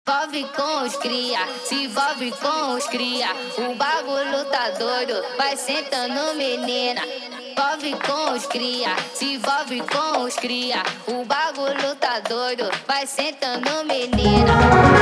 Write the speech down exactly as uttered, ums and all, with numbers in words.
Envolve com os cria, se envolve com os cria. O bagulho tá doido, vai sentando menina. Envolve com os cria, se envolve com os cria. O bagulho tá doido, vai sentando menina.